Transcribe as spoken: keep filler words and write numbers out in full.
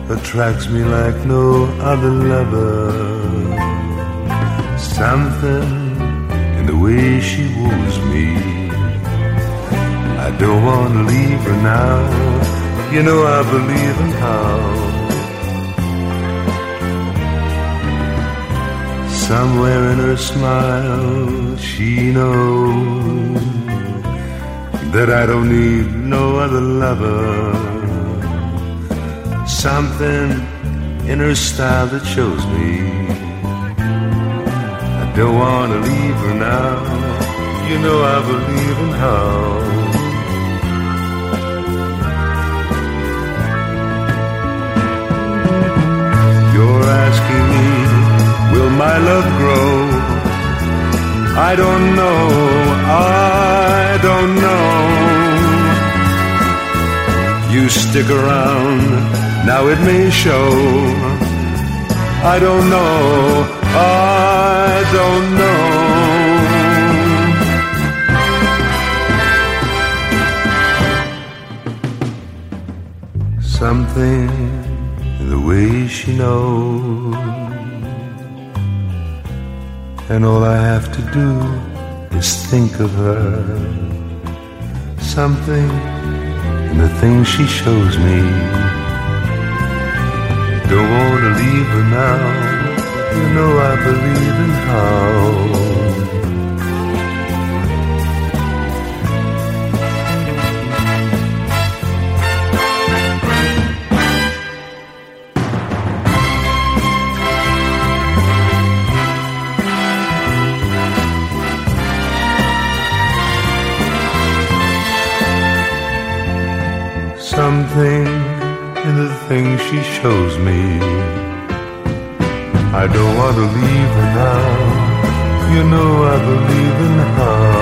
attracts me like no other lover. Something in the way she woos me. I don't want to leave her now. You know I believe in how. Somewhere in her smile she knows that I don't need no other lover. Something in her style that shows me I don't want to leave her now. You know I believe in how. You're asking me, will my love grow? I don't know, I don't know. You stick around, now it may show. I don't know, I don't know. Something in the way she knows, and all I have to do is think of her. Something in the things she shows me. Don't want to leave her now. You know I believe in how. Something in the things she shows me. I don't want to leave her now. You know I believe in how.